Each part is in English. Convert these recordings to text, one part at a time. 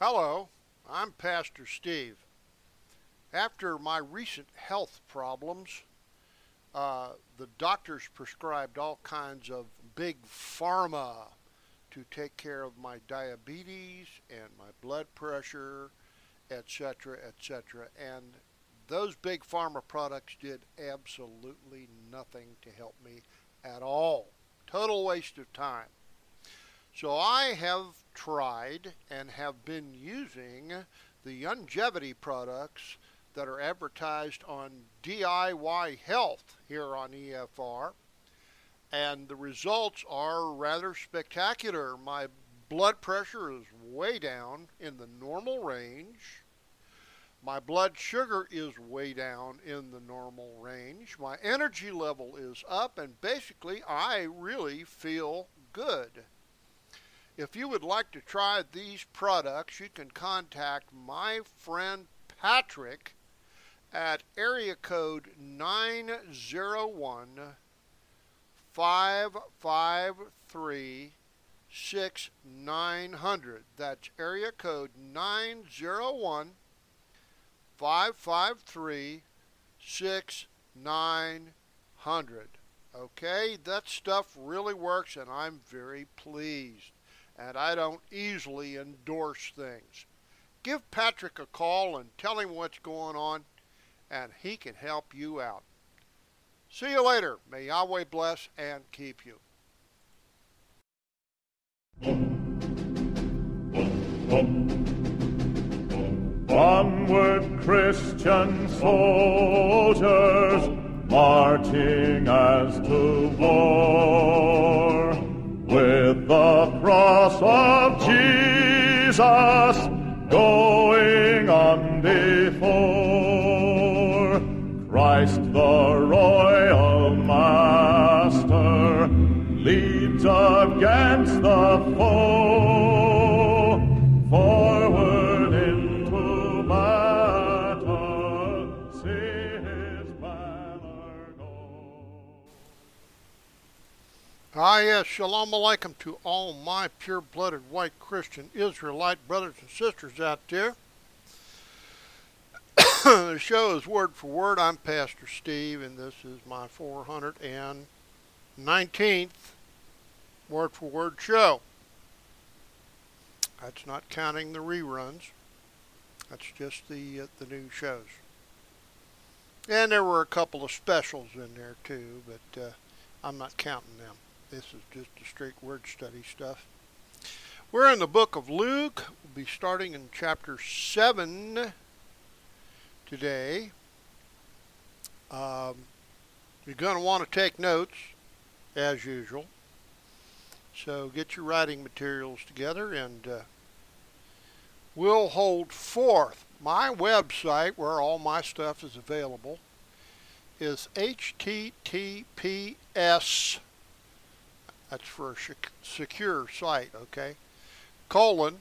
Hello, I'm Pastor Steve. After my recent health problems, the doctors prescribed all kinds of big pharma to take care of my diabetes and my blood pressure, etc., etc. And those big pharma products did absolutely nothing to help me at all. Total waste of time. So I have tried and have been using the longevity products that are advertised on DIY Health here on EFR, and the results are rather spectacular. My blood pressure is way down in the normal range. My blood sugar is way down in the normal range. My energy level is up, and basically, I really feel good. If you would like to try these products, you can contact my friend Patrick at area code 901 553 6900. That's area code 901 553 6900. Okay, that stuff really works, and I'm very pleased. And I don't easily endorse things. Give Patrick a call and tell him what's going on, and he can help you out. See you later. May Yahweh bless and keep you. Onward, Christian soldiers, marching as to war, with the cross of Jesus going on before. Christ the royal master leads against the foe, forward into battle, see his banner go. Yes, shalom alaikum to all my pure-blooded white Christian Israelite brothers and sisters out there. The show is word for word. I'm Pastor Steve, and this is my 419th word for word show. That's not counting the reruns. That's just the new shows. And there were a couple of specials in there too, but I'm not counting them. This is just a straight word study stuff. We're in the book of Luke. We'll be starting in chapter 7 today. You're going to want to take notes, as usual. So get your writing materials together, and we'll hold forth. My website, where all my stuff is available, is https, that's for a secure site, okay, colon,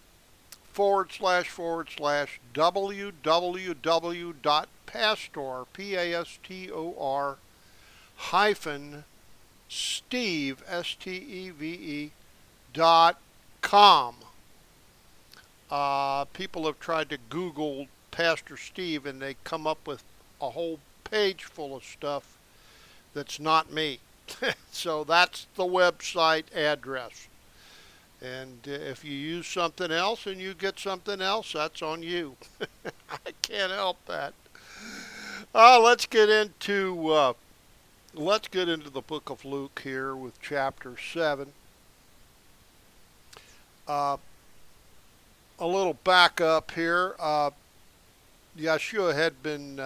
www.pastor, P-A-S-T-O-R, hyphen, Steve, S-T-E-V-E, .com. People have tried to Google Pastor Steve, and they come up with a whole page full of stuff that's not me. So that's the website address. And if you use something else and you get something else, that's on you. I can't help that. Let's get into the book of Luke here with chapter 7. A little back up here. Yeshua had been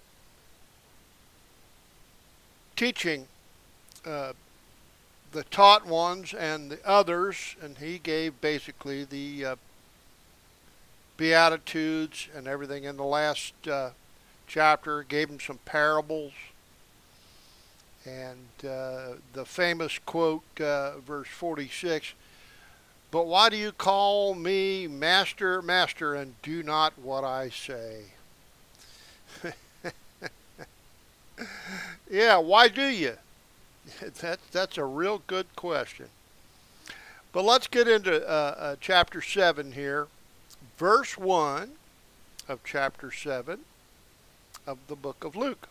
teaching the taught ones and the others, and he gave basically the Beatitudes and everything in the last chapter, gave them some parables, and the famous quote, verse 46, "But why do you call me Master, Master, and do not what I say?" Yeah, why do you? That's a real good question. But let's get into chapter 7 here. verse 1 of chapter 7 of the book of Luke.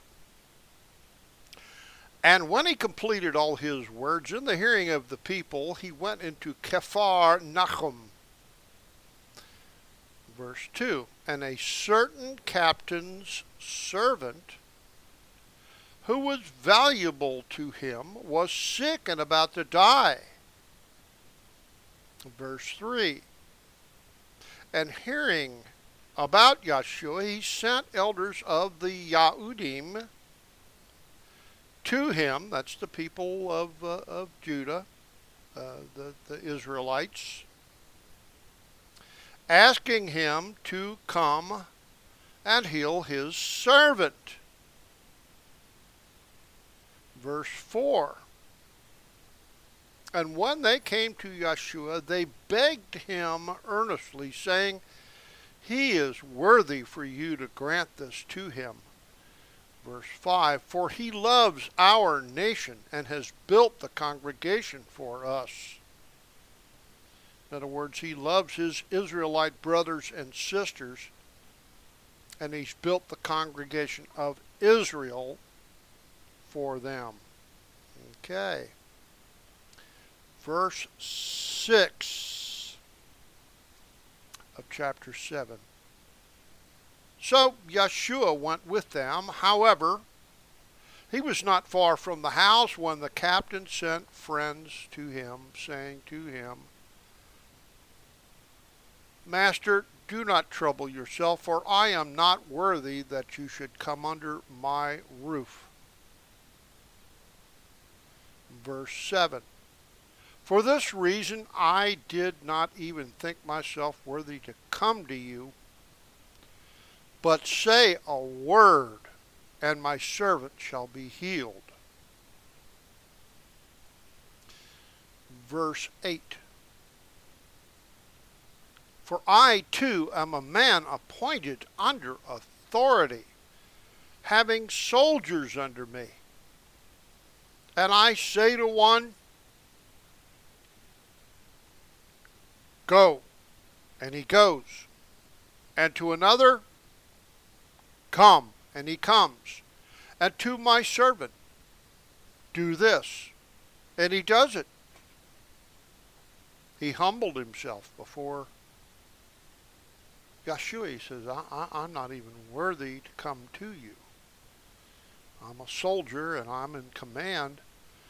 And when he completed all his words in the hearing of the people, he went into Capharnaum. Verse 2, and a certain captain's servant, who was valuable to him, was sick and about to die. Verse 3, and hearing about Yeshua, he sent elders of the Yahudim to him, that's the people of Judah, the Israelites, asking him to come and heal his servant. Verse 4, and when they came to Yeshua, they begged him earnestly, saying, he is worthy for you to grant this to him. Verse 5, for he loves our nation and has built the congregation for us. In other words, he loves his Israelite brothers and sisters, and he's built the congregation of Israel for them. Okay. Verse 6 of chapter 7. So Yeshua went with them. However, he was not far from the house when the captain sent friends to him, saying to him, Master, do not trouble yourself, for I am not worthy that you should come under my roof. Verse 7. For this reason I did not even think myself worthy to come to you, but say a word, and my servant shall be healed. Verse 8. For I too am a man appointed under authority, having soldiers under me. And I say to one, go, and he goes. And to another, come, and he comes. And to my servant, do this, and he does it. He humbled himself before Yeshua. He says, I'm not even worthy to come to you. I'm a soldier, and I'm in command,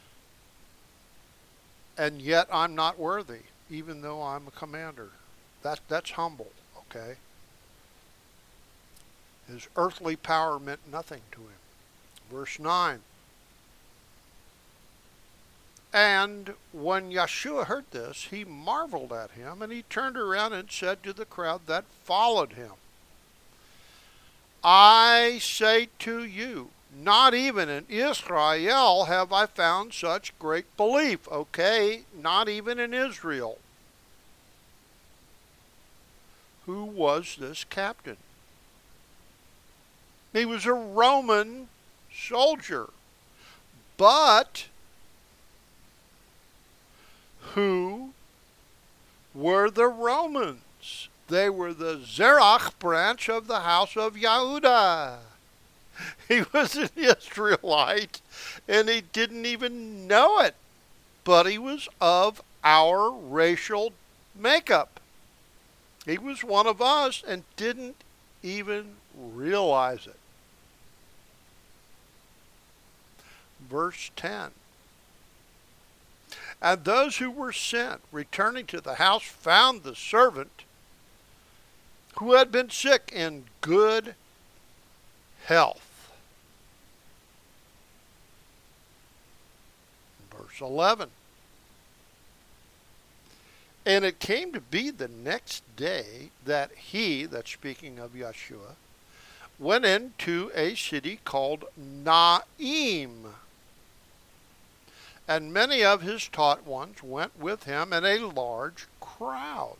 and yet I'm not worthy, even though I'm a commander. That's humble, okay? His earthly power meant nothing to him. Verse 9. And when Yeshua heard this, he marveled at him, and he turned around and said to the crowd that followed him, I say to you, not even in Israel have I found such great belief. Okay, not even in Israel. Who was this captain? He was a Roman soldier. But who were the Romans? They were the Zerach branch of the house of Yehuda. He was an Israelite, and he didn't even know it. But he was of our racial makeup. He was one of us and didn't even realize it. Verse 10. And those who were sent, returning to the house, found the servant who had been sick in good health. Verse 11. And it came to be the next day that he, that's speaking of Yeshua, went into a city called Naim. And many of his taught ones went with him, and a large crowd.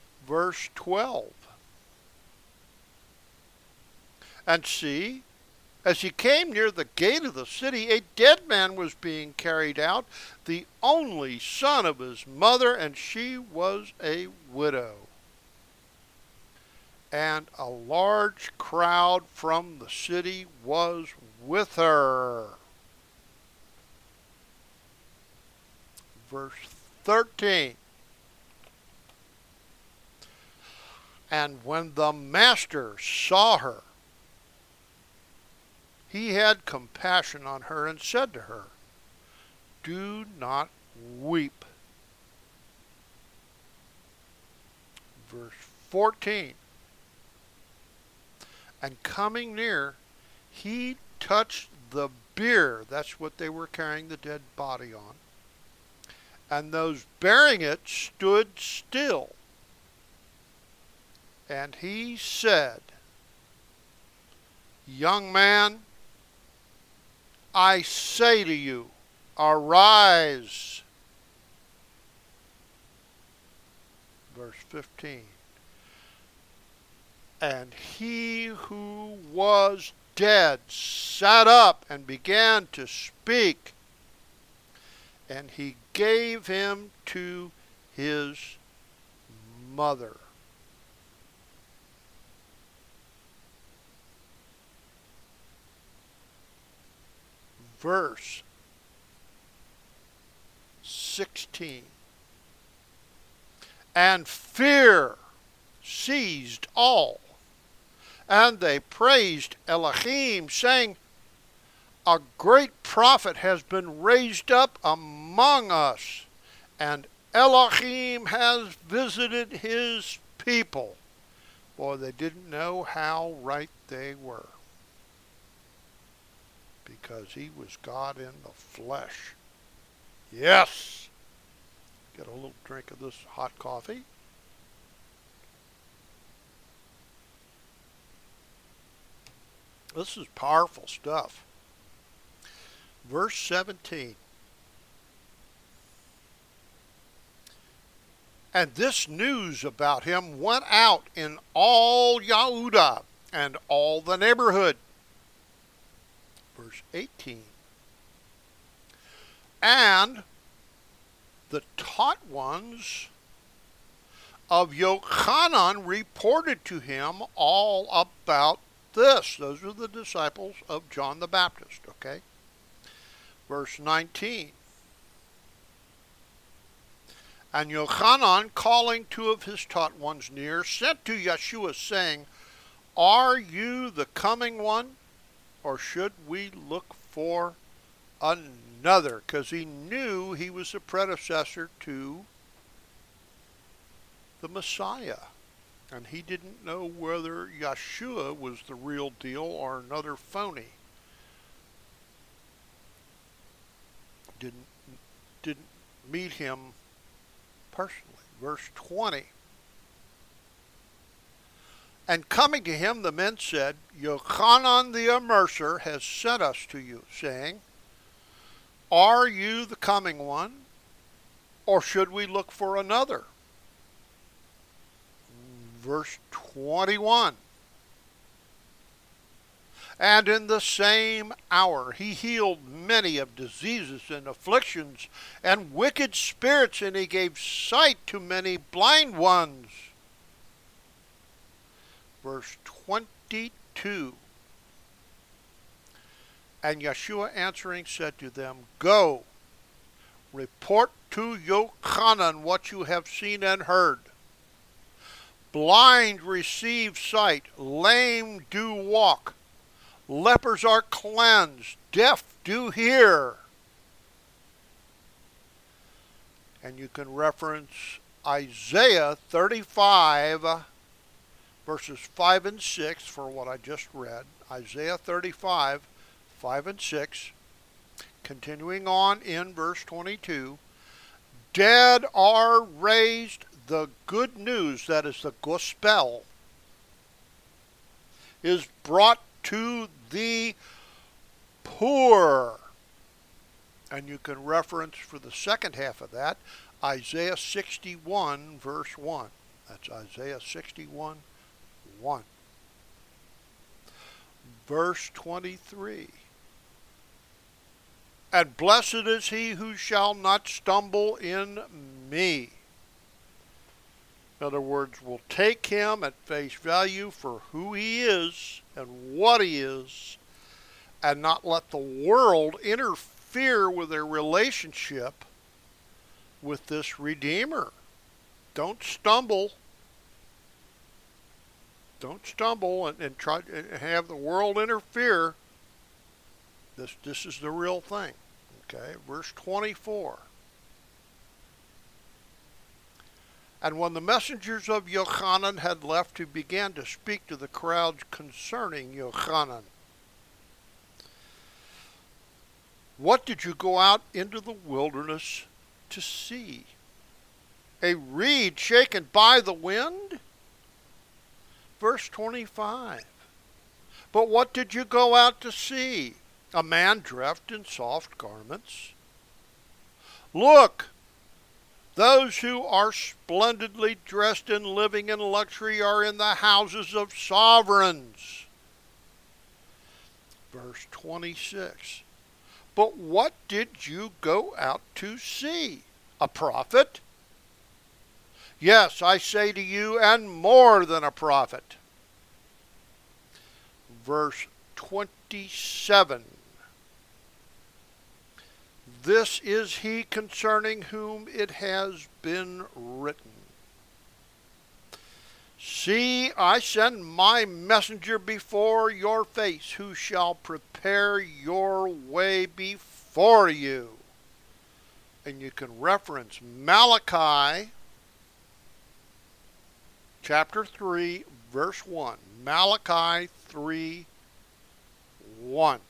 Verse 12. And see, As he came near the gate of the city, a dead man was being carried out, the only son of his mother, and she was a widow. And a large crowd from the city was with her. Verse 13. And when the master saw her, he had compassion on her and said to her, "Do not weep." Verse 14. And coming near, he touched the bier. That's what they were carrying the dead body on. And those bearing it stood still. And he said, "Young man, I say to you, arise." Verse 15. And he who was dead sat up and began to speak, and he gave him to his mother. Verse 16. And fear seized all, and they praised Elohim, saying, "A great prophet has been raised up among us, and Elohim has visited his people." Boy, they didn't know how right they were, because he was God in the flesh. Yes! Get a little drink of this hot coffee. This is powerful stuff. Verse 17. And this news about him went out in all Yehudah and all the neighborhood. Verse 18. And the taught ones of Yochanan reported to him all about this. Those are the disciples of John the Baptist, okay? Verse 19. And Yochanan, calling two of his taught ones near, sent to Yeshua, saying, "Are you the coming one, or should we look for another?" Because he knew he was the predecessor to the Messiah. And he didn't know whether Yeshua was the real deal or another phony. Didn't meet him personally. Verse 20. And coming to him, the men said, "Yochanan the Immerser has sent us to you, saying, Are you the coming one, or should we look for another?" Verse 21. And in the same hour he healed many of diseases and afflictions and wicked spirits, and he gave sight to many blind ones. Verse 22. And Yeshua answering said to them, "Go, report to Yochanan what you have seen and heard. Blind receive sight, lame do walk, lepers are cleansed, deaf do hear." And you can reference Isaiah 35, verses 5 and 6 for what I just read. Isaiah 35, 5 and 6. Continuing on in verse 22. Dead are raised, the good news, that is the gospel, is brought to the poor. And you can reference for the second half of that, Isaiah 61, verse 1. That's Isaiah 61, 1. Verse 23. And blessed is he who shall not stumble in me. In other words, will take him at face value for who he is and what he is, and not let the world interfere with their relationship with this Redeemer. Don't stumble. Don't stumble and try to have the world interfere. This is the real thing. Okay, verse 24. And when the messengers of Yochanan had left, he began to speak to the crowds concerning Yochanan. What did you go out into the wilderness to see? A reed shaken by the wind? Verse 25. But what did you go out to see? A man dressed in soft garments? Look, those who are splendidly dressed and living in luxury are in the houses of sovereigns. Verse 26. But what did you go out to see? A prophet? Yes, I say to you, and more than a prophet. Verse 27. This is he concerning whom it has been written. See, I send my messenger before your face, who shall prepare your way before you. And you can reference Malachi chapter 3, verse 1. Malachi 3, 1.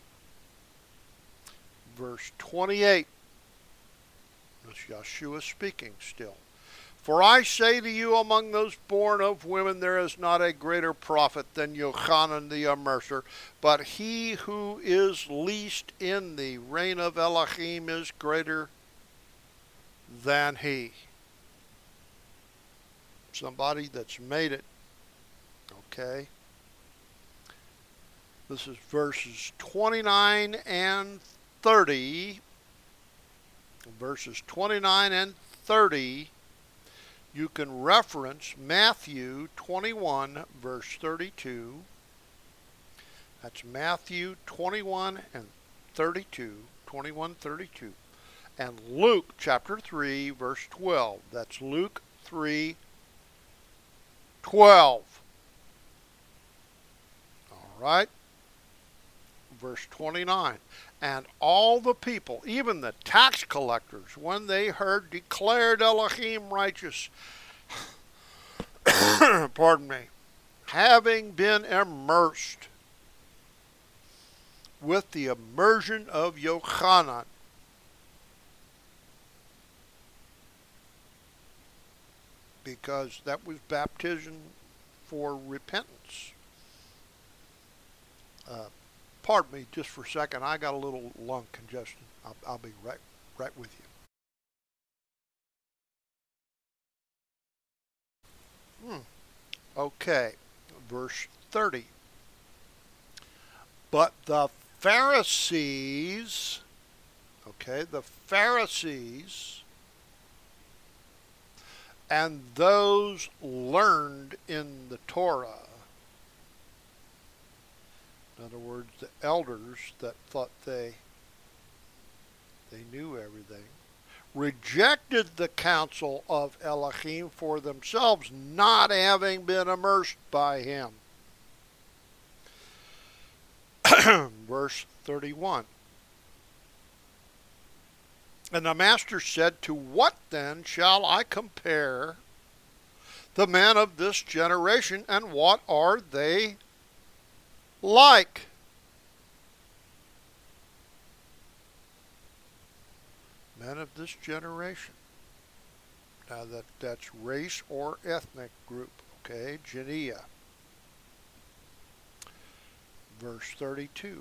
Verse 28. That's Yeshua speaking still. For I say to you, among those born of women, there is not a greater prophet than Yochanan the Immerser, but he who is least in the reign of Elohim is greater than he. Somebody that's made it. Okay. This is verses 29 and 30. Verses 29 and 30. You can reference Matthew 21, verse 32. That's Matthew 21 and 32. 21, 32. And Luke chapter 3, verse 12. That's Luke 3, 12. All right. Verse 29. And all the people, even the tax collectors, when they heard, declared Elohim righteous. Pardon me. Having been immersed with the immersion of Yochanan. Because that was baptism for repentance. Pardon me just for a second. I got a little lung congestion. I'll be right with you. Okay, verse 30. But the Pharisees, the Pharisees and those learned in the Torah, in other words, the elders that thought they knew everything, rejected the counsel of Elohim for themselves, not having been immersed by him. Verse 31. And the master said, to what then shall I compare the men of this generation, and what are they like? Men of this generation. Now that's race or ethnic group, Genea. Verse 32.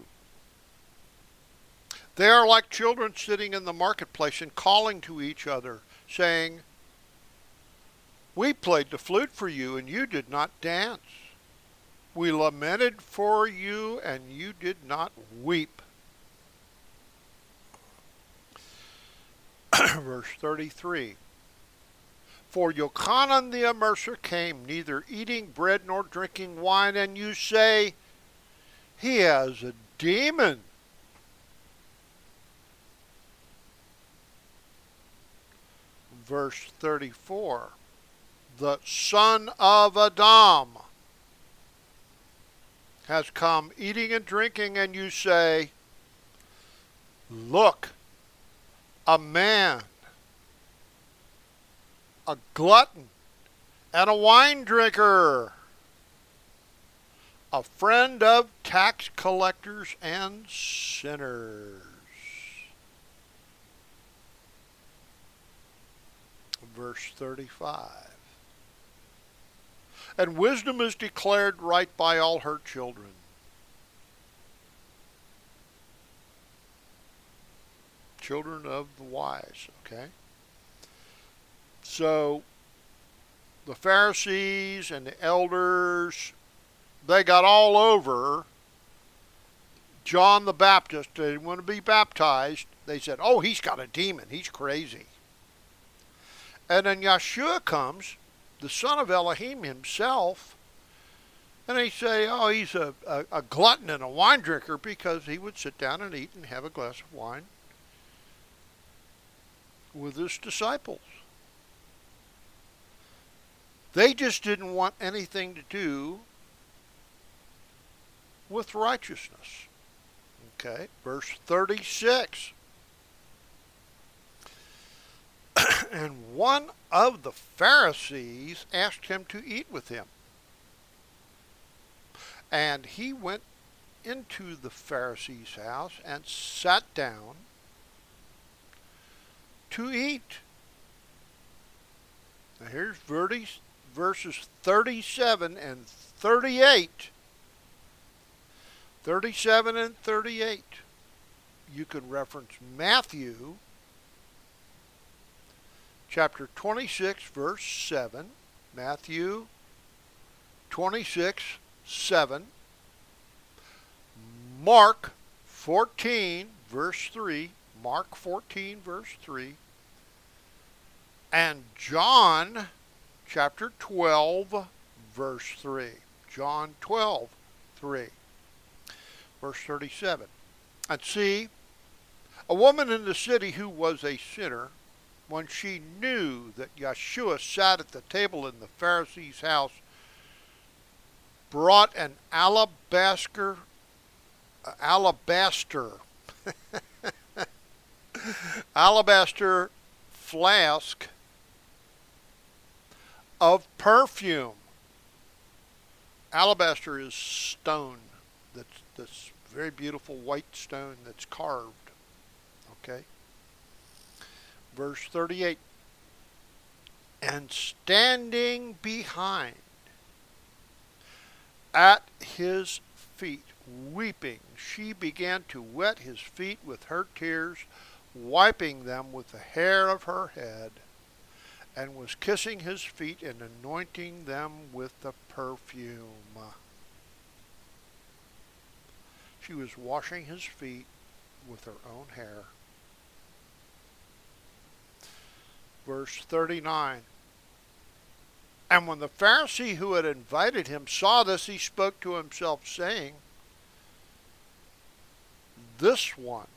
They are like children sitting in the marketplace and calling to each other, saying, we played the flute for you, and you did not dance. We lamented for you, and you did not weep. Verse 33. For Yochanan the Immerser came, neither eating bread nor drinking wine, and you say, he has a demon. Verse 34. The son of Adam has come eating and drinking, and you say, look, a man, a glutton, and a wine drinker, a friend of tax collectors and sinners. Verse 35. And wisdom is declared right by all her children. Children of the wise, okay? So, the Pharisees and the elders, they got all over John the Baptist. They didn't want to be baptized. They said, oh, he's got a demon. He's crazy. And then Yeshua comes, the son of Elohim himself, and they say, oh, he's a glutton and a wine drinker, because he would sit down and eat and have a glass of wine with his disciples. They just didn't want anything to do with righteousness. Okay, verse 36. And one of the Pharisees asked him to eat with him. And he went into the Pharisee's house and sat down to eat. Now here's verses 37 and 38. 37 and 38. You can reference Matthew chapter 26, verse 7. Matthew 26, 7. Mark 14, verse 3. Mark 14, verse 3. And John chapter 12, verse 3. John 12, 3. Verse 37. And see, a woman in the city who was a sinner, when she knew that Yeshua sat at the table in the Pharisee's house, brought an alabaster flask of perfume. Alabaster is stone. That's very beautiful white stone that's carved. Okay. Verse 38. And standing behind at his feet, weeping, she began to wet his feet with her tears, wiping them with the hair of her head, and was kissing his feet and anointing them with the perfume. She was washing his feet with her own hair. Verse 39. And when the Pharisee who had invited him saw this, he spoke to himself, saying, this one,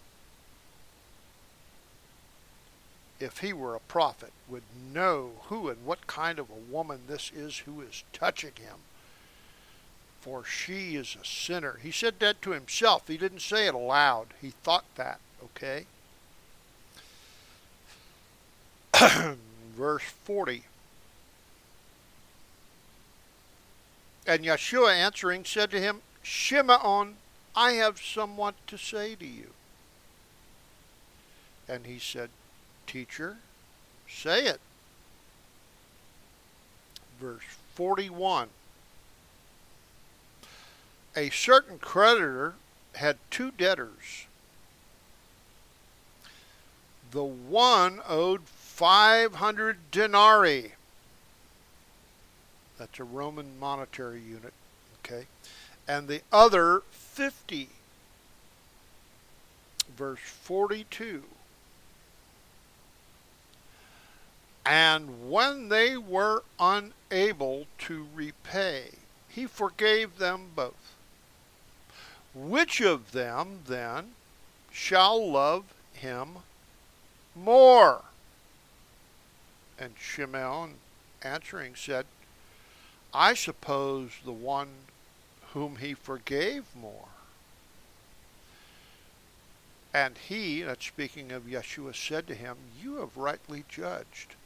if he were a prophet, would know who and what kind of a woman this is who is touching him, for she is a sinner. He said that to himself. He didn't say it aloud. He thought that, okay? Verse 40. And Yeshua answering said to him, Shimon, I have somewhat to say to you. And he said, Teacher, say it. Verse 41. A certain creditor had two debtors. The one owed 500 denarii. That's a Roman monetary unit. Okay. And the other 50. Verse 42. And when they were unable to repay, he forgave them both. Which of them, then, shall love him more? And Shimon, answering, said, I suppose the one whom he forgave more. And he, that's speaking of Yeshua, said to him, you have rightly judged.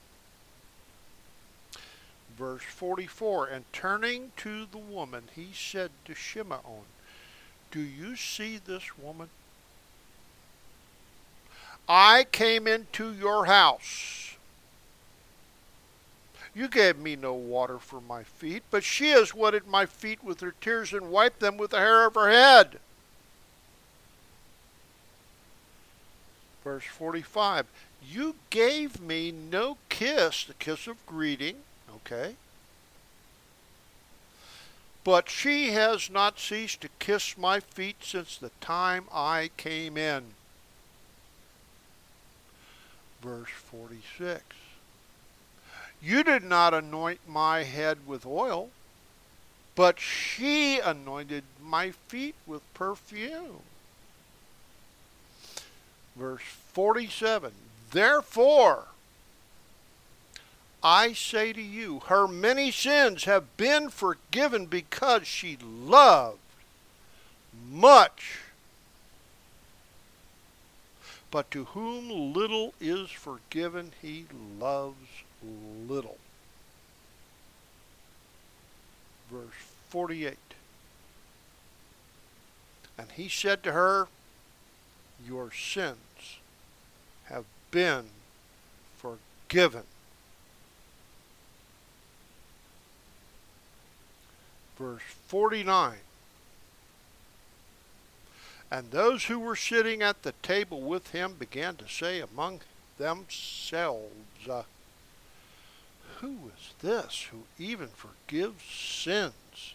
Verse 44, and turning to the woman, he said to Shimon, do you see this woman? I came into your house. You gave me no water for my feet, but she has wetted my feet with her tears and wiped them with the hair of her head. Verse 45, you gave me no kiss, the kiss of greeting, okay? But she has not ceased to kiss my feet since the time I came in. Verse 46, you did not anoint my head with oil, but she anointed my feet with perfume. Verse 47, therefore, I say to you, her many sins have been forgiven because she loved much. But to whom little is forgiven, he loves little. Verse 48, and he said to her, your sins have been forgiven. Verse 49, and those who were sitting at the table with him began to say among themselves, who is this who even forgives sins?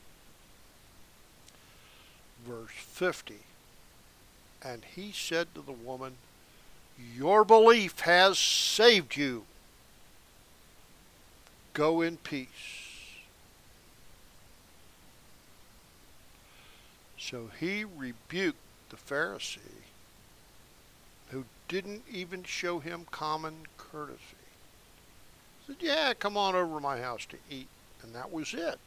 Verse 50, and he said to the woman, your belief has saved you. Go in peace. So he rebuked the Pharisee who didn't even show him common courtesy. He said, yeah, come on over to my house to eat. And that was it.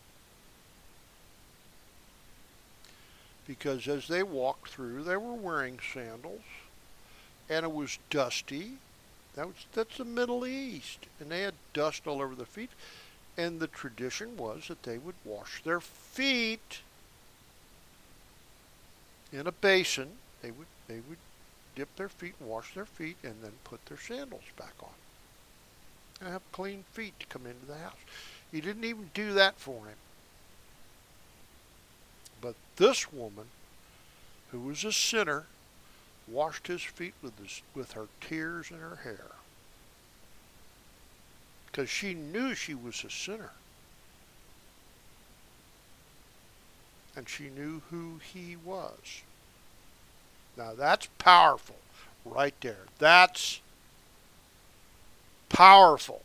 Because as they walked through, they were wearing sandals, and it was dusty. That's the Middle East, and they had dust all over their feet. And the tradition was that they would wash their feet in a basin. They would dip their feet, wash their feet, and then put their sandals back on, and have clean feet to come into the house. He didn't even do that for him. But this woman, who was a sinner, washed his feet with her tears and her hair. Because she knew she was a sinner. And she knew who he was. Now that's powerful right there. That's powerful.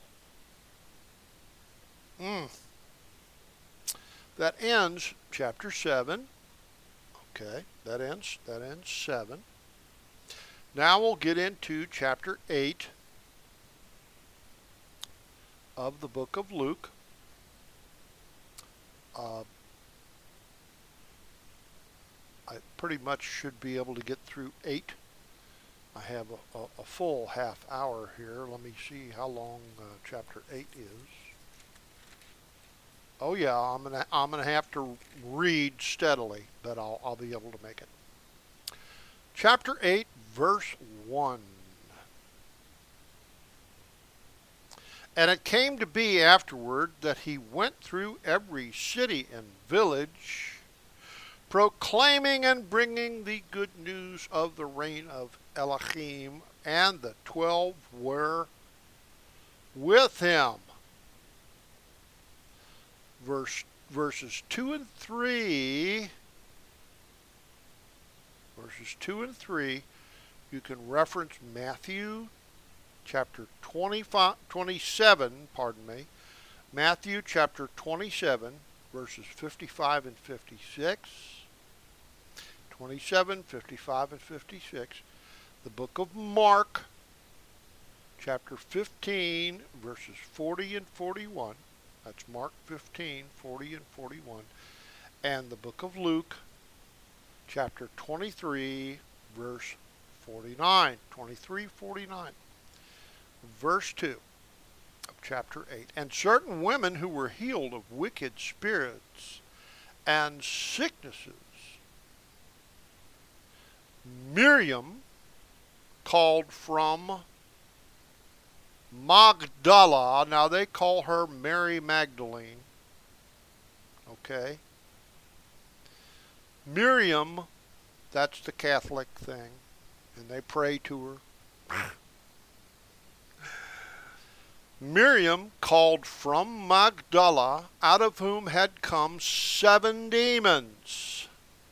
That ends chapter 7. Okay, that ends 7. Now we'll get into chapter 8 of the book of Luke. I pretty much should be able to get through 8. I have a full half hour here. Let me see how long chapter 8 is. Oh yeah, I'm gonna have to read steadily, but I'll be able to make it. Chapter 8, verse 1. And it came to be afterward that he went through every city and village, proclaiming and bringing the good news of the reign of Elohim, and the 12 were with him. Verse verses 2 and 3, you can reference Matthew chapter 27, Matthew chapter 27, verses 55 and 56. 27, 55, and 56. The book of Mark, chapter 15, verses 40 and 41. That's Mark 15, 40 and 41. And the book of Luke, chapter 23, verse 49. 23, 49. Verse 2 of chapter 8. And certain women who were healed of wicked spirits and sicknesses, Miriam, called from Magdala. Now they call her Mary Magdalene. Okay. Miriam, that's the Catholic thing. And they pray to her. Miriam, called from Magdala, out of whom had come 7 demons.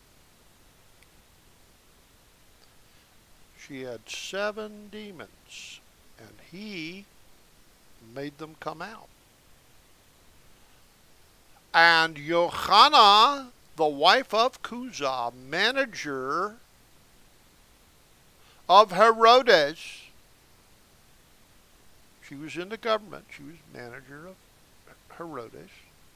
She had 7 demons, and he made them come out. And Johanna, the wife of Chuza, manager of Herodes, she was in the government, she was manager of Herodes,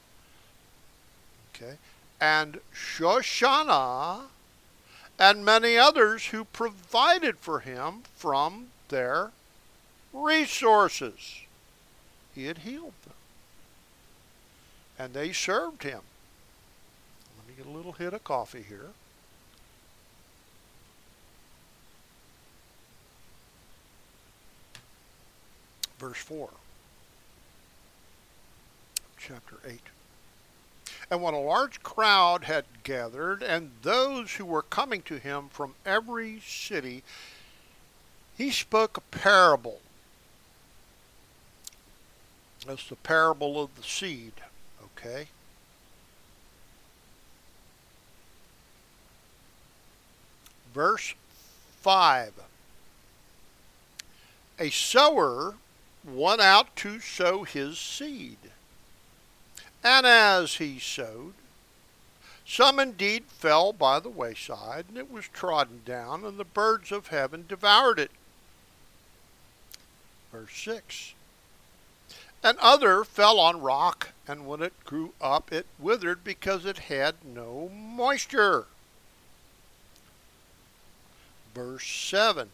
okay, and Shoshana, and many others who provided for him from their resources. He had healed them. And they served him. Let me get a little hit of coffee here. Verse 4. Chapter 8. And when a large crowd had gathered, and those who were coming to him from every city, he spoke a parable. That's the parable of the seed, okay? Verse 5. A sower went out to sow his seed. And as he sowed, some indeed fell by the wayside, and it was trodden down, and the birds of heaven devoured it. Verse 6. And other fell on rock, and when it grew up, it withered because it had no moisture. Verse 7.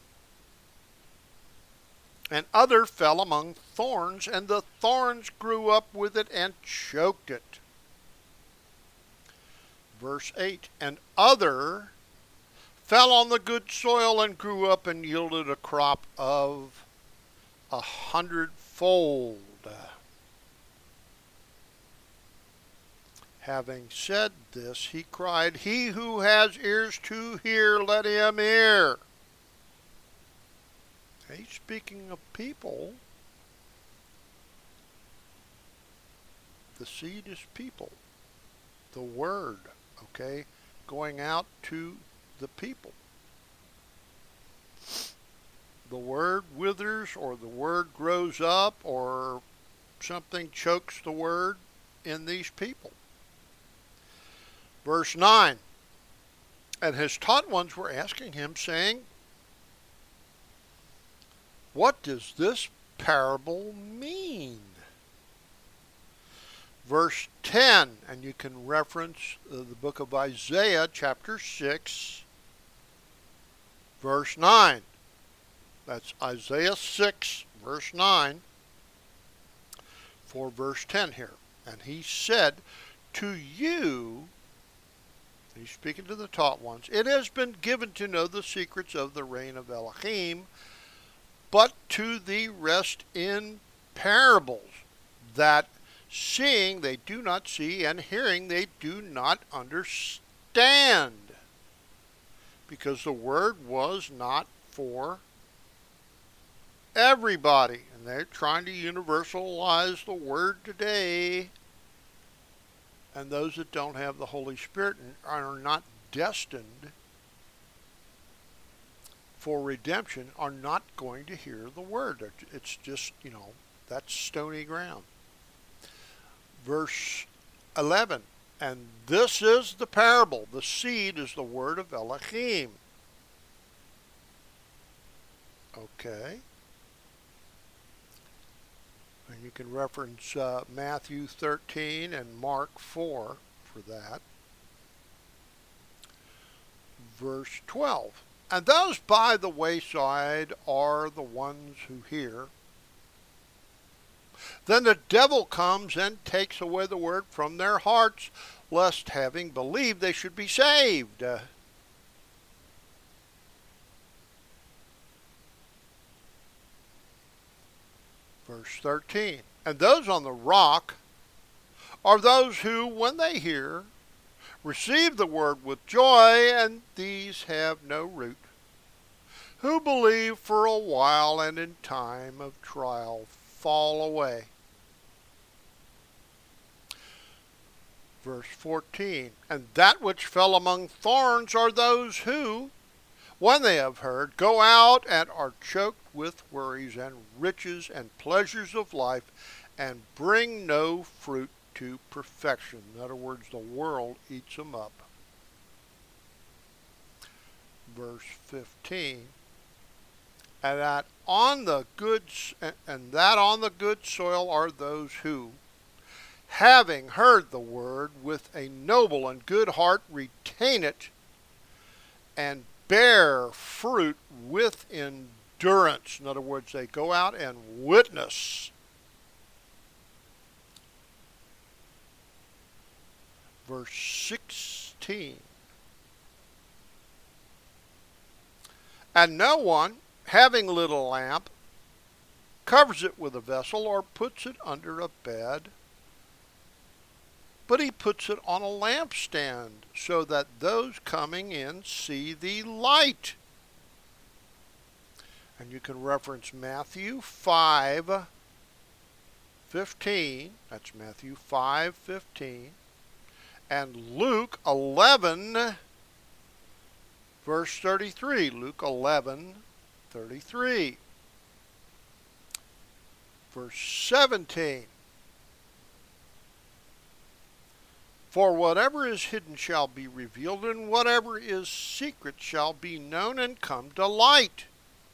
And other fell among thorns, and the thorns grew up with it and choked it. Verse 8. And other fell on the good soil and grew up and yielded a crop of 100-fold. Having said this, he cried, He who has ears to hear, let him hear. He's speaking of people. The seed is people. The word, okay, going out to the people. The word withers, or the word grows up, or something chokes the word in these people. Verse 9. And his taught ones were asking him, saying, What does this parable mean? Verse 10, and you can reference the book of Isaiah, chapter 6, verse 9. That's Isaiah 6, verse 9, for verse 10 here. And he said, To you, he's speaking to the taught ones, it has been given to know the secrets of the reign of Elohim, but to the rest in parables, that seeing they do not see, and hearing they do not understand, because the word was not for everybody. And they're trying to universalize the word today. and those that don't have the Holy Spirit and are not destined for redemption are not going to hear the word. It's just, that's stony ground. Verse 11, and this is the parable. The seed is the word of Elohim. Okay. And you can reference Matthew 13 and Mark 4 for that. Verse 12. And those by the wayside are the ones who hear. Then the devil comes and takes away the word from their hearts, lest having believed they should be saved. Verse 13. And those on the rock are those who, when they hear, receive the word with joy, and these have no root, who believe for a while and in time of trial fall away. Verse 14. And that which fell among thorns are those who, when they have heard, go out and are choked with worries and riches and pleasures of life, and bring no fruit to perfection. In other words, the world eats them up. Verse 15. And that on the good soil are those who, having heard the word with a noble and good heart, retain it and bear fruit with endurance. In other words, they go out and witness. Verse 16. And no one, having lit a lamp, covers it with a vessel or puts it under a bed, but he puts it on a lampstand, so that those coming in see the light. And you can reference Matthew 5:15. That's Matthew 5:15. And Luke 11, verse 33. Luke 11:33. Verse 17. For whatever is hidden shall be revealed, and whatever is secret shall be known and come to light.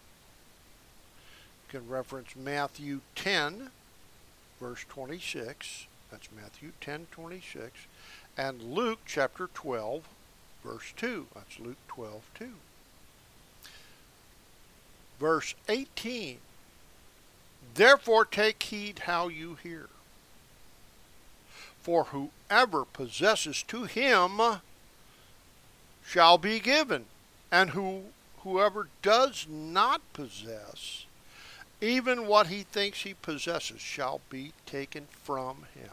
You can reference Matthew 10, verse 26. That's Matthew 10:26. And Luke chapter 12, verse 2. That's Luke 12:2. Verse 18. Therefore take heed how you hear. For whoever possesses, to him shall be given, and whoever does not possess, even what he thinks he possesses shall be taken from him.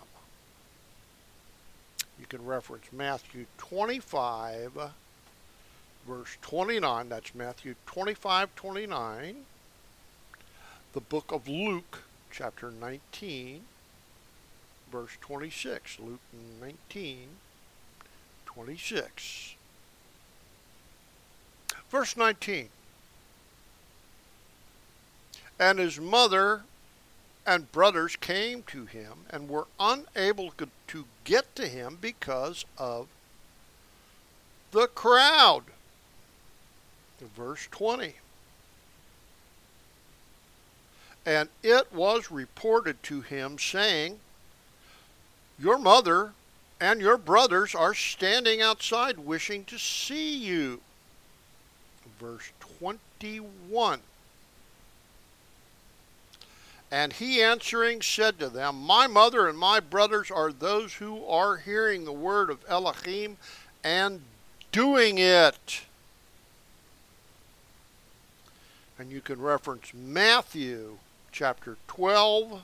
You can reference Matthew 25, verse 29. That's Matthew 25:29. The book of Luke, chapter 19, verse 26. Luke 19:26. Verse 19. And his mother and brothers came to him and were unable to get to him because of the crowd. Verse 20. And it was reported to him, saying, your mother and your brothers are standing outside wishing to see you. Verse 21. And he answering said to them, my mother and my brothers are those who are hearing the word of Elohim and doing it. And you can reference Matthew chapter 12,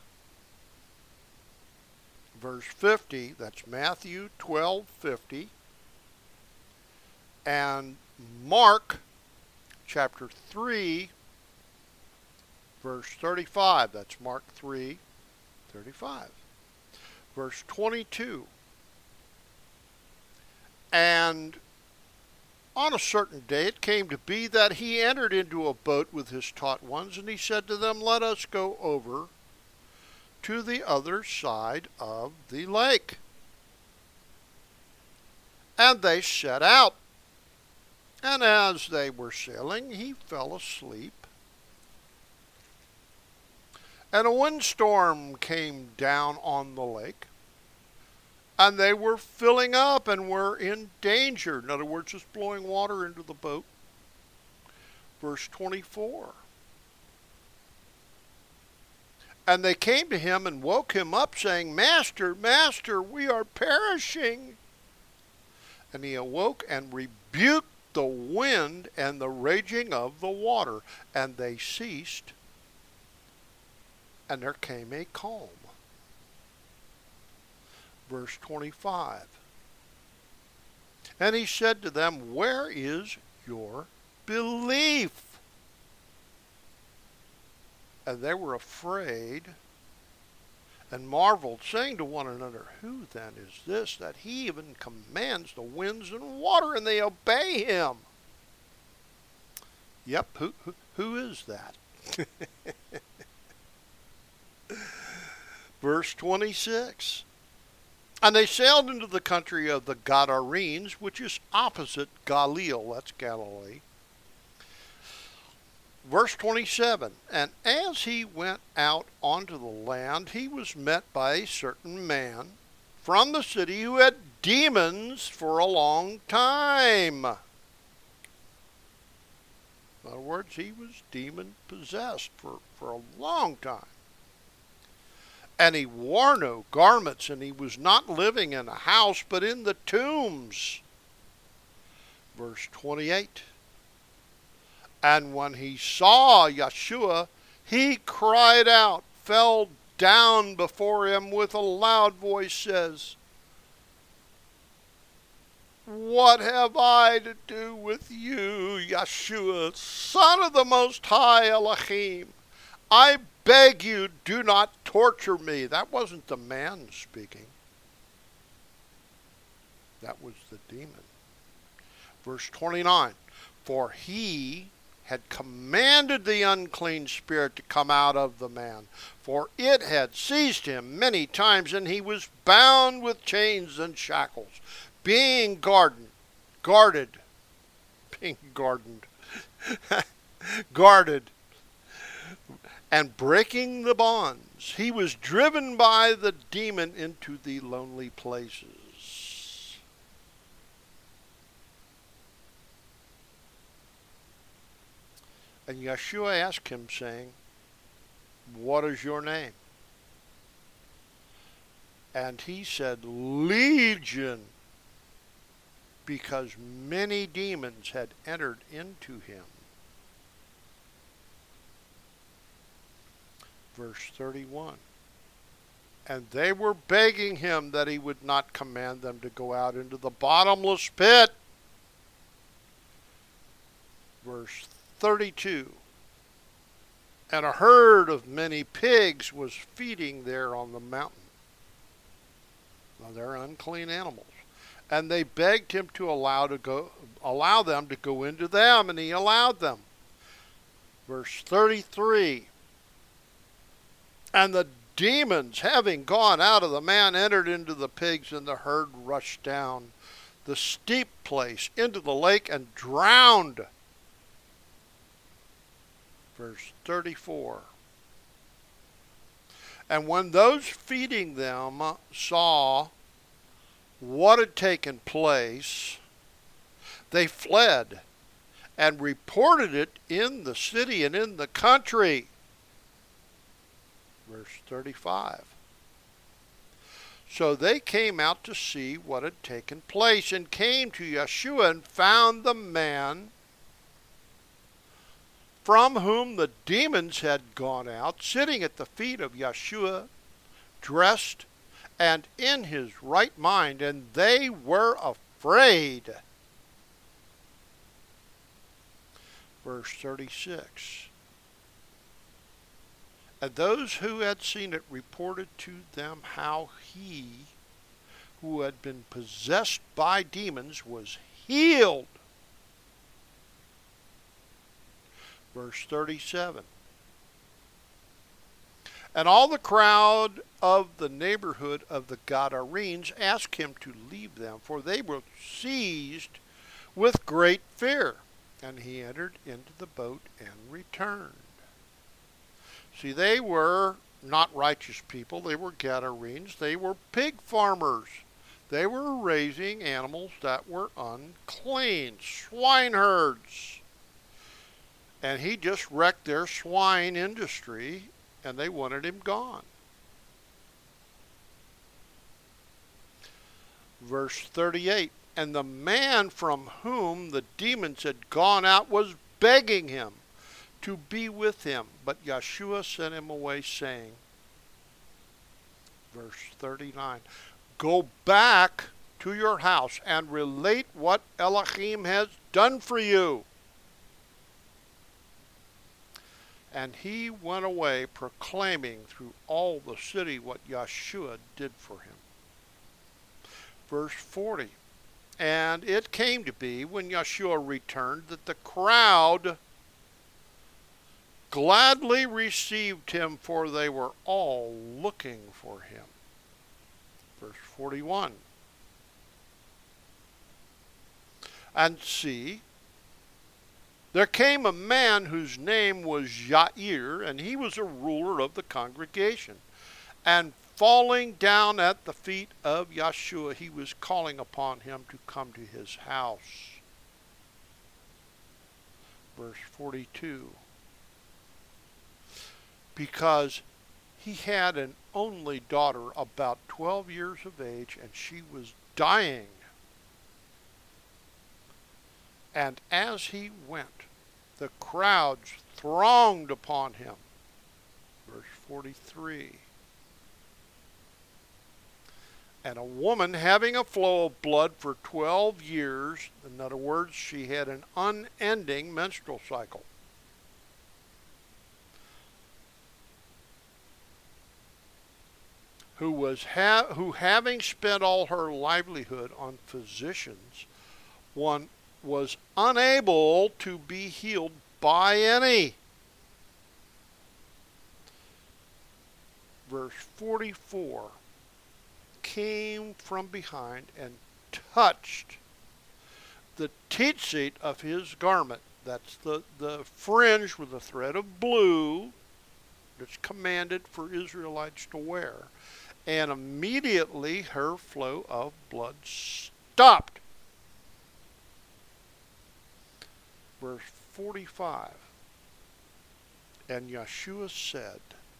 verse 50. That's Matthew 12:50. And Mark chapter 3, verse 35. That's Mark 3:35. Verse 22. And on a certain day it came to be that he entered into a boat with his taught ones, and he said to them, "Let us go over to the other side of the lake." And they set out. And as they were sailing, he fell asleep. And a windstorm came down on the lake, and they were filling up and were in danger. In other words, just blowing water into the boat. Verse 24. And they came to him and woke him up, saying, "Master, Master, we are perishing." And he awoke and rebuked the wind and the raging of the water, and they ceased, and there came a calm. Verse 25. And he said to them, "Where is your belief?" And they were afraid and marveled, saying to one another, "Who then is this, that he even commands the winds and water, and they obey him?" Yep, who is that? Verse 26. And they sailed into the country of the Gadarenes, which is opposite Galilee, that's Galilee. Verse 27, and as he went out onto the land, he was met by a certain man from the city who had demons for a long time. In other words, he was demon-possessed for a long time. And he wore no garments, and he was not living in a house, but in the tombs. Verse 28. And when he saw Yeshua, he cried out, fell down before him with a loud voice, says, "What have I to do with you, Yeshua, Son of the Most High Elohim? I beg you, do not torture me." That wasn't the man speaking. That was the demon. Verse 29, for he had commanded the unclean spirit to come out of the man, for it had seized him many times, and he was bound with chains and shackles, being guarded, and breaking the bonds. He was driven by the demon into the lonely places. And Yeshua asked him, saying, "What is your name?" And he said, "Legion," because many demons had entered into him. Verse 31. And they were begging him that he would not command them to go out into the bottomless pit. Verse 32. And a herd of many pigs was feeding there on the mountain. Now, they're unclean animals. And they begged him to allow them to go into them, and he allowed them. Verse 33. And the demons, having gone out of the man, entered into the pigs, and the herd rushed down the steep place into the lake and drowned. Verse 34. And when those feeding them saw what had taken place, they fled and reported it in the city and in the country. Verse 35. So they came out to see what had taken place, and came to Yeshua and found the man from whom the demons had gone out, sitting at the feet of Yeshua, dressed and in his right mind, and they were afraid. Verse 36. And those who had seen it reported to them how he, who had been possessed by demons was healed. Verse 37. And all the crowd of the neighborhood of the Gadarenes asked him to leave them, for they were seized with great fear. And he entered into the boat and returned. See, they were not righteous people. They were Gadarenes. They were pig farmers. They were raising animals that were unclean, swineherds. And he just wrecked their swine industry, and they wanted him gone. Verse 38, and the man from whom the demons had gone out was begging him to be with him. But Yeshua sent him away, saying, verse 39, go back to your house and relate what Elohim has done for you. And he went away proclaiming through all the city what Yeshua did for him. Verse 40, and it came to be when Yeshua returned that the crowd gladly received him, for they were all looking for him. Verse 41, and see, there came a man whose name was Jair, and he was a ruler of the congregation. And falling down at the feet of Yeshua, he was calling upon him to come to his house. Verse 42. Because he had an only daughter about 12 years of age, and she was dying. And as he went, the crowds thronged upon him. Verse 43. And a woman having a flow of blood for 12 years, in other words, she had an unending menstrual cycle, who having spent all her livelihood on physicians, one was unable to be healed by any. Verse 44, came from behind and touched the tzitzit of his garment. That's the fringe with a thread of blue that's commanded for Israelites to wear. And immediately her flow of blood stopped. Verse 45, and Yeshua said,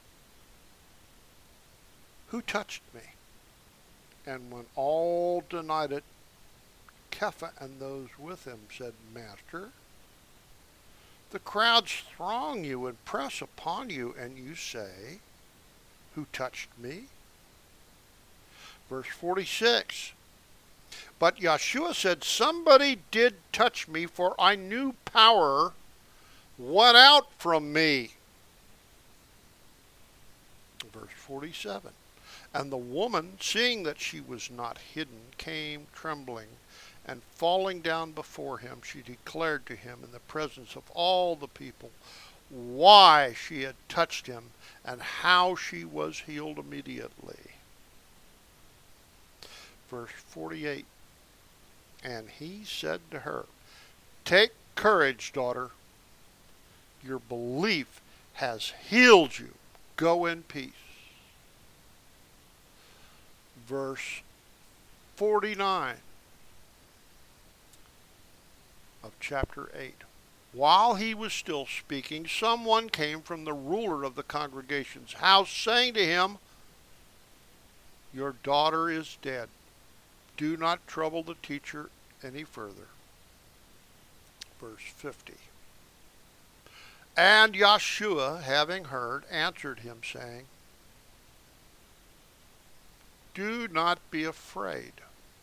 who touched me? And when all denied it, Kepha and those with him said, Master, the crowds throng you and press upon you, and you say, who touched me? Verse 46, but Yeshua said, somebody did touch me, for I knew power went out from me. Verse 47, and the woman, seeing that she was not hidden, came trembling, and falling down before him, she declared to him in the presence of all the people why she had touched him, and how she was healed immediately. Verse 48, and he said to her, take courage, daughter. Your belief has healed you. Go in peace. Verse 49 of chapter 8. While he was still speaking, someone came from the ruler of the congregation's house, saying to him, your daughter is dead. Do not trouble the teacher any further. Verse 50. And Yeshua, having heard, answered him, saying, do not be afraid.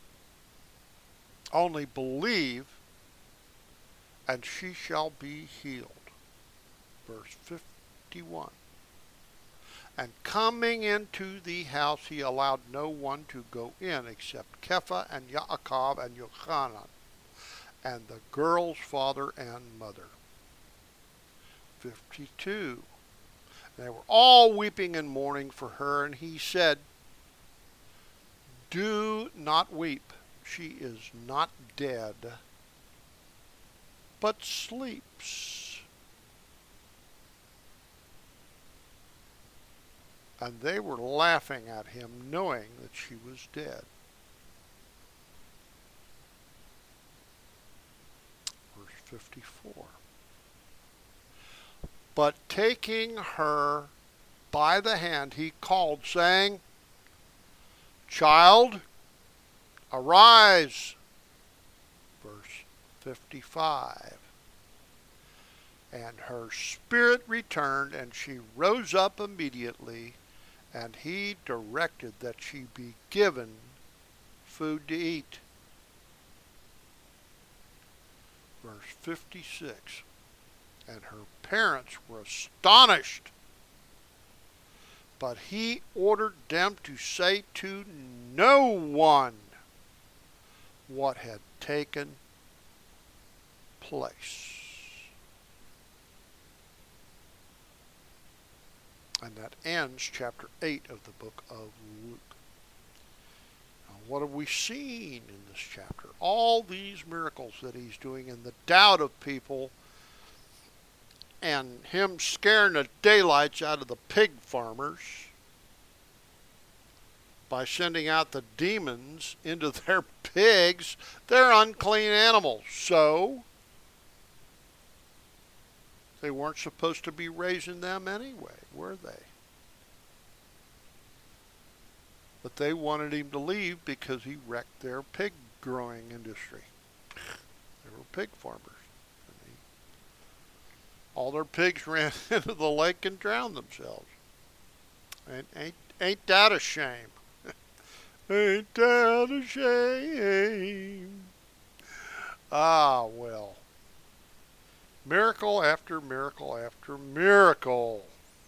Only believe, and she shall be healed. Verse 51. And coming into the house, he allowed no one to go in except Kepha and Yaakov and Yochanan, and the girl's father and mother. 52. They were all weeping and mourning for her, and he said, "Do not weep. She is not dead, but sleeps." And they were laughing at him, knowing that she was dead. Verse 54. But taking her by the hand, he called, saying, "Child, arise." Verse 55. And her spirit returned, and she rose up immediately, and he directed that she be given food to eat. Verse 56. And her parents were astonished, but he ordered them to say to no one what had taken place. And that ends chapter 8 of the book of Luke. Now, what have we seen in this chapter? All these miracles that he's doing, and the doubt of people, and him scaring the daylights out of the pig farmers by sending out the demons into their pigs. They're unclean animals, so they weren't supposed to be raising them anyway, were they? But they wanted him to leave because he wrecked their pig growing industry. They were pig farmers. All their pigs ran into the lake and drowned themselves. And ain't that a shame? Ain't that a shame? Ah, well. Miracle after miracle after miracle.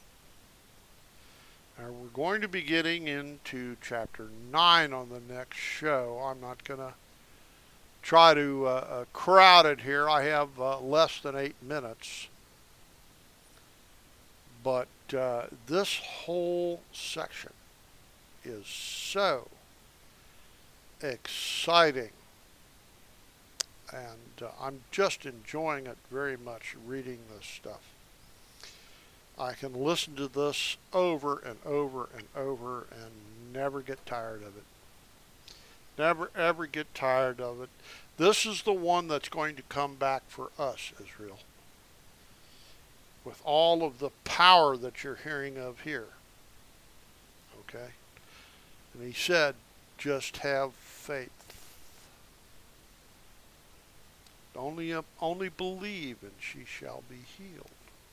Now we're going to be getting into chapter 9 on the next show. I'm not going to try to crowd it here. I have less than 8 minutes. But this whole section is so exciting. And I'm just enjoying it very much, reading this stuff. I can listen to this over and over and over and never get tired of it. Never ever get tired of it. This is the one that's going to come back for us, Israel, with all of the power that you're hearing of here. Okay? And he said, just have faith. Only believe and she shall be healed.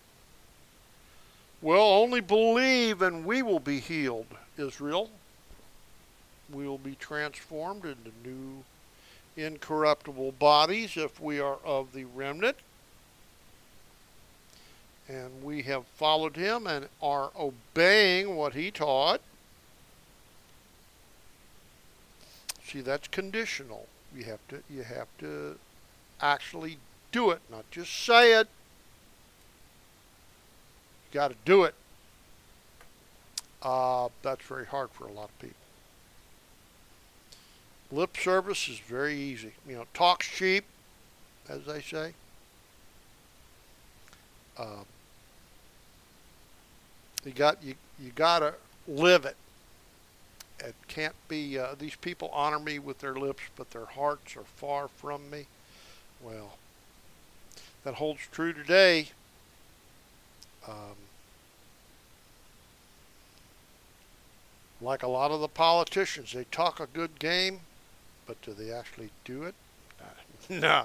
Well, only believe and we will be healed, Israel. We will be transformed into new incorruptible bodies if we are of the remnant. And we have followed him and are obeying what he taught. See, that's conditional. You have to actually do it, not just say it. You got to do it. That's very hard for a lot of people. Lip service is very easy. Talk's cheap, as they say. You got to live it. It can't be, these people honor me with their lips, but their hearts are far from me. Well, that holds true today. Like a lot of the politicians, they talk a good game, but do they actually do it? No.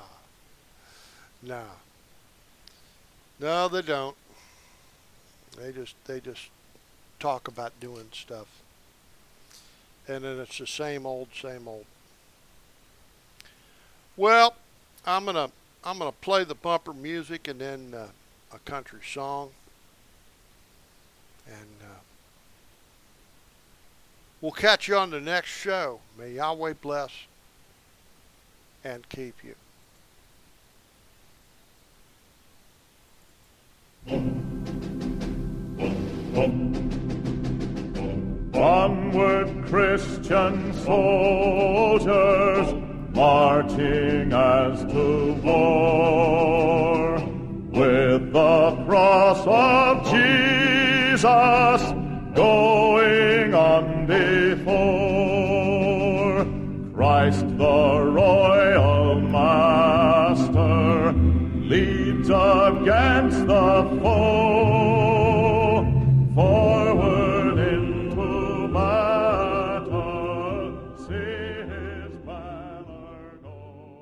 No, they don't. They just talk about doing stuff. And then it's the same old. Well, I'm gonna play the bumper music and then a country song. And We'll catch you on the next show. May Yahweh bless and keep you. Onward, Christian soldiers, marching as to war, with the cross of Jesus going on before. Christ the royal master leads against the foe, forward into battle, see his banner go.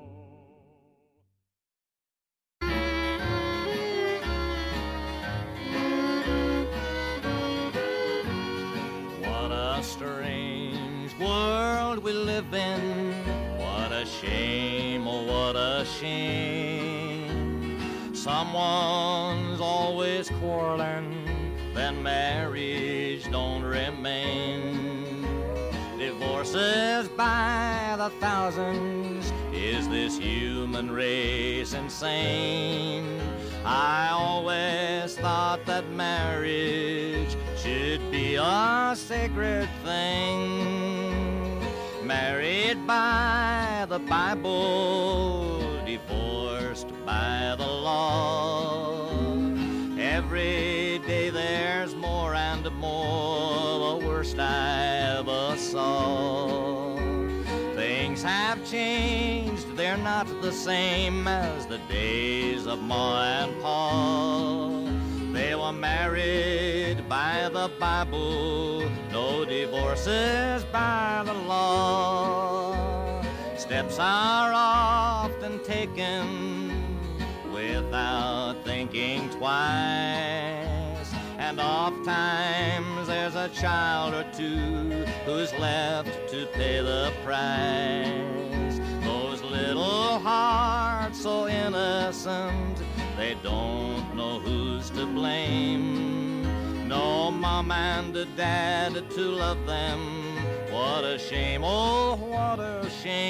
What a strange world we live in. What a shame, oh what a shame. Someone's always quarreling, then marriage don't remain. Divorces by the thousands, is this human race insane? I always thought that marriage should be a sacred thing. Married by the Bible, divorced by the law. Every day there's more and more, the worst I ever saw. Things have changed, they're not the same as the days of Ma and Pa. They were married by the Bible, no divorces by the law. Steps are often taken without thinking twice, and oft times there's a child or two who's left to pay the price. Those little hearts so innocent, they don't know who's to blame. No mom and dad to love them. What a shame, oh what a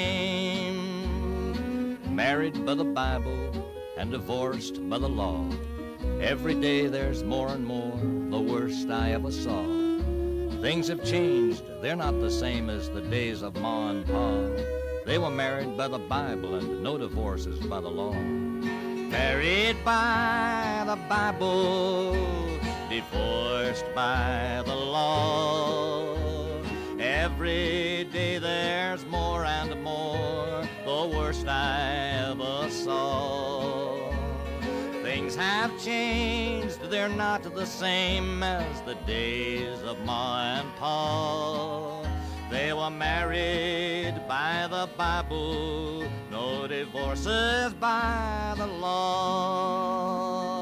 shame. Married by the Bible and divorced by the law. Every day there's more and more, the worst I ever saw. Things have changed, they're not the same as the days of Ma and Pa. They were married by the Bible and no divorces by the law. Married by the Bible, divorced by the law. Every day there's more and more, the worst I ever saw. Things have changed, they're not the same as the days of Ma and Pa. They were married by the Bible, no divorces by the law.